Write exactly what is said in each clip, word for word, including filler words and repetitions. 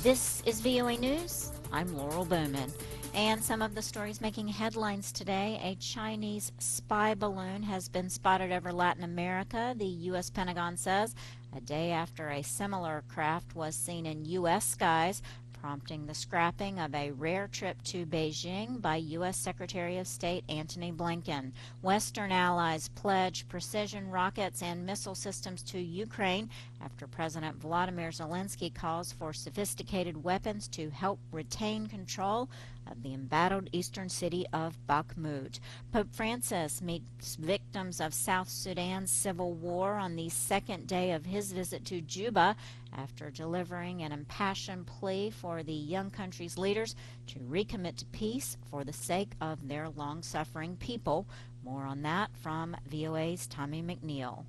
This is V O A News. I'm Laurel Bowman. And some of the stories making headlines today: a Chinese spy balloon has been spotted over Latin America, the U S Pentagon says, a day after a similar craft was seen in U S skies, prompting the scrapping of a rare trip to Beijing by U S Secretary of State Antony Blinken. Western allies pledge precision rockets and missile systems to Ukraine after President Volodymyr Zelensky calls for sophisticated weapons to help retain control of the embattled eastern city of Bakhmut. Pope Francis meets victims of South Sudan's civil war on the second day of his visit to Juba after delivering an impassioned plea for the young country's leaders to recommit to peace for the sake of their long-suffering people. More on that from V O A's Tommy McNeil.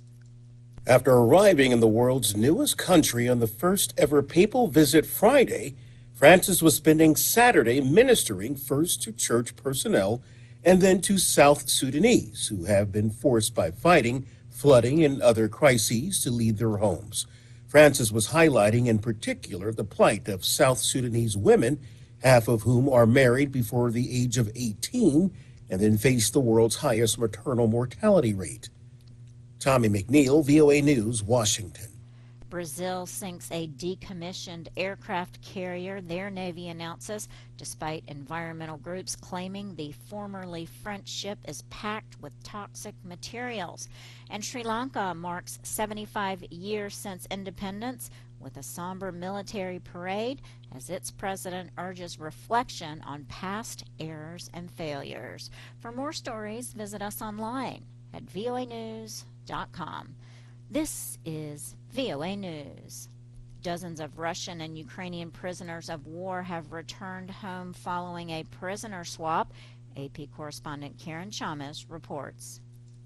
After arriving in the world's newest country on the first ever papal visit Friday, Francis was spending Saturday ministering first to church personnel and then to South Sudanese who have been forced by fighting, flooding, and other crises to leave their homes. Francis was highlighting in particular the plight of South Sudanese women, half of whom are married before the age of eighteen and then face the world's highest maternal mortality rate. Tommy McNeil, V O A News, Washington. Brazil sinks a decommissioned aircraft carrier, their Navy announces, despite environmental groups claiming the formerly French ship is packed with toxic materials. And Sri Lanka marks seventy-five years since independence with a somber military parade as its president urges reflection on past errors and failures. For more stories, visit us online at V O A news dot com. This is V O A News. Dozens of Russian and Ukrainian prisoners of war have returned home following a prisoner swap. A P correspondent Karen Chamas reports.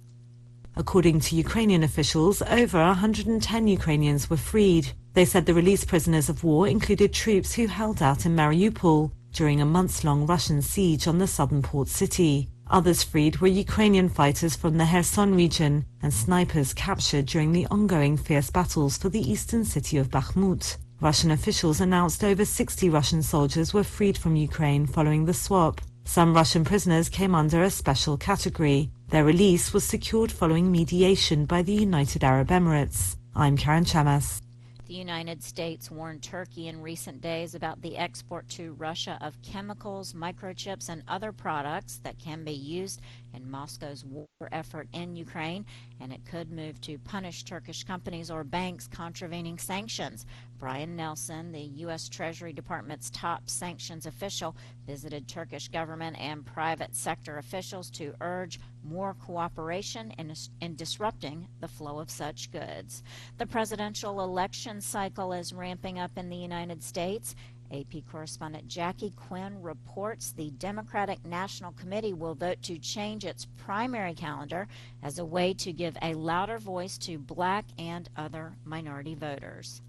According to Ukrainian officials, over one hundred ten Ukrainians were freed. They said the released prisoners of war included troops who held out in Mariupol during a months-long Russian siege on the southern port city. Others freed were Ukrainian fighters from the Kherson region and snipers captured during the ongoing fierce battles for the eastern city of Bakhmut. Russian officials announced over sixty Russian soldiers were freed from Ukraine following the swap. Some Russian prisoners came under a special category. Their release was secured following mediation by the United Arab Emirates. I'm Karen Chamas. The United States warned Turkey in recent days about the export to Russia of chemicals, microchips, and other products that can be used in Moscow's war effort in Ukraine, and it could move to punish Turkish companies or banks contravening sanctions. Brian Nelson, the U S Treasury Department's top sanctions official, visited Turkish government and private sector officials to urge more cooperation in, in disrupting the flow of such goods. The presidential election cycle is ramping up in the United States. A P correspondent Jackie Quinn reports the Democratic National Committee will vote to change its primary calendar as a way to give a louder voice to black and other minority voters.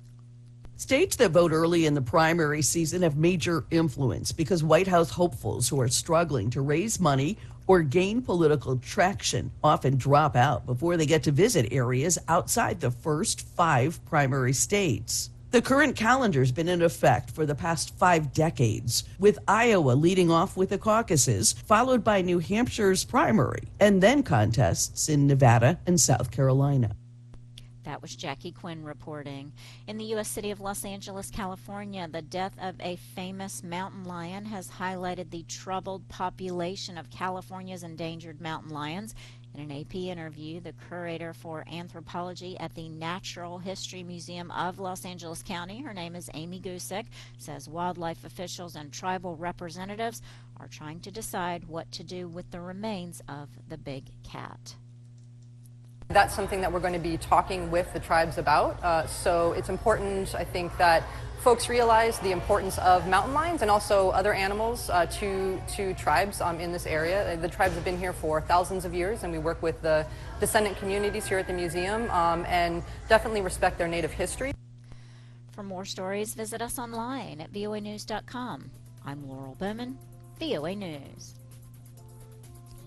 States that vote early in the primary season have major influence because White House hopefuls who are struggling to raise money or gain political traction often drop out before they get to visit areas outside the first five primary states. The current calendar's been in effect for the past five decades, with Iowa leading off with the caucuses, followed by New Hampshire's primary, and then contests in Nevada and South Carolina. That was Jackie Quinn reporting. In the U S city of Los Angeles, California, the death of a famous mountain lion has highlighted the troubled population of California's endangered mountain lions. In an A P interview, the curator for anthropology at the Natural History Museum of Los Angeles County, her name is Amy Gusick, says wildlife officials and tribal representatives are trying to decide what to do with the remains of the big cat. That's something that we're going to be talking with the tribes about. Uh, so it's important, I think, that folks realize the importance of mountain lions and also other animals uh, to, to tribes um, in this area. The tribes have been here for thousands of years, and we work with the descendant communities here at the museum um, and definitely respect their native history. For more stories, visit us online at V O A news dot com. I'm Laurel Bowman, V O A News.